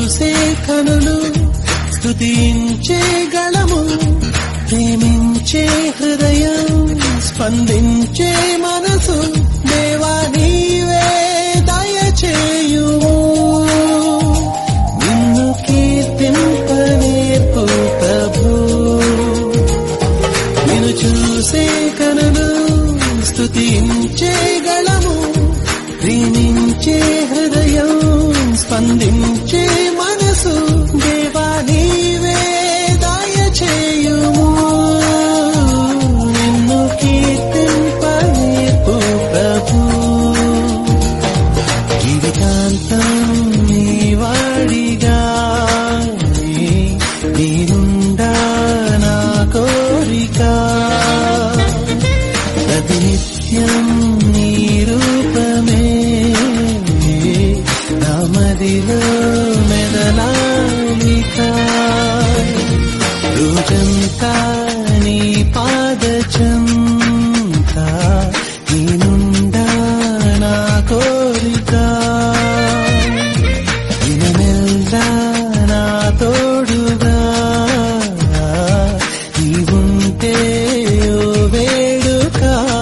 చూసే కనులు స్తుతించే గళము, ప్రేమించే హృదయం స్పందించే మనసు, దేవా నీవే దయచేయుము. నిన్ను కీర్తింపనేర్పు ప్రభు. నిన్ను చూసే కనులు స్తుతించే గళము, ప్రేమించే హృదయం స్పందించే మనసు, దేవా నీవే దయచేయుము. నిన్ను కీర్తింపనేర్పు ప్రభు. జీవితాంతం నీ వాడిగా నేనుండా నా కోరిక, ప్రతినిత్యం నీ రూపమే నా మదిలో మెదలాలిక. రోజంతా నీ పాదచంత నేనుండా నా కోరిక, దినమెల్లా నా తోడుగా నీవుంటే ఓ వేడుక.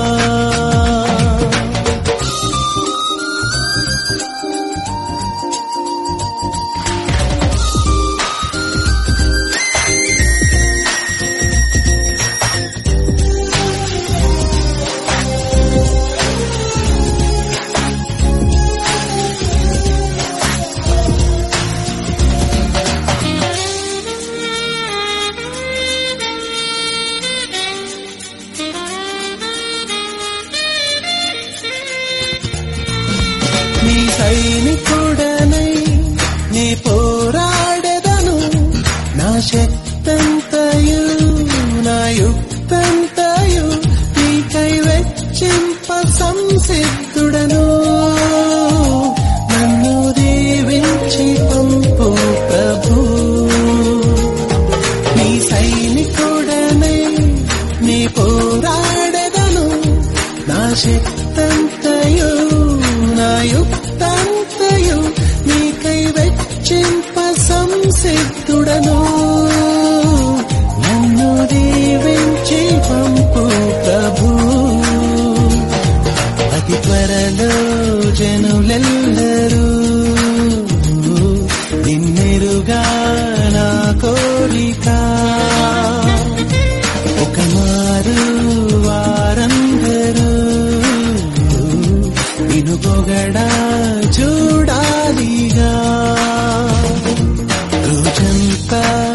నీ సైనికుడనై నీ పోరాడెదను, నా శక్తంతయు నా యుక్తంతయు నీకై వెచ్చింప సంసిద్ధుడను. నన్ను దీవించి పంపు ప్రభు. నీ సైనికుడనై నీ పోరాడెదను, నా శక్తంతయు నా యుక్తంతయు నీకై వెచ్చింప సంసిద్ధుడను. నన్ను దీవించి పంపు ప్రభు. అతి త్వరలో జనులెల్లరూ నిన్నెరుగా నా కోరిక, ఒక మారు వారందరూ నిన్ను పొగడా చూడాలిగా. రోజంతా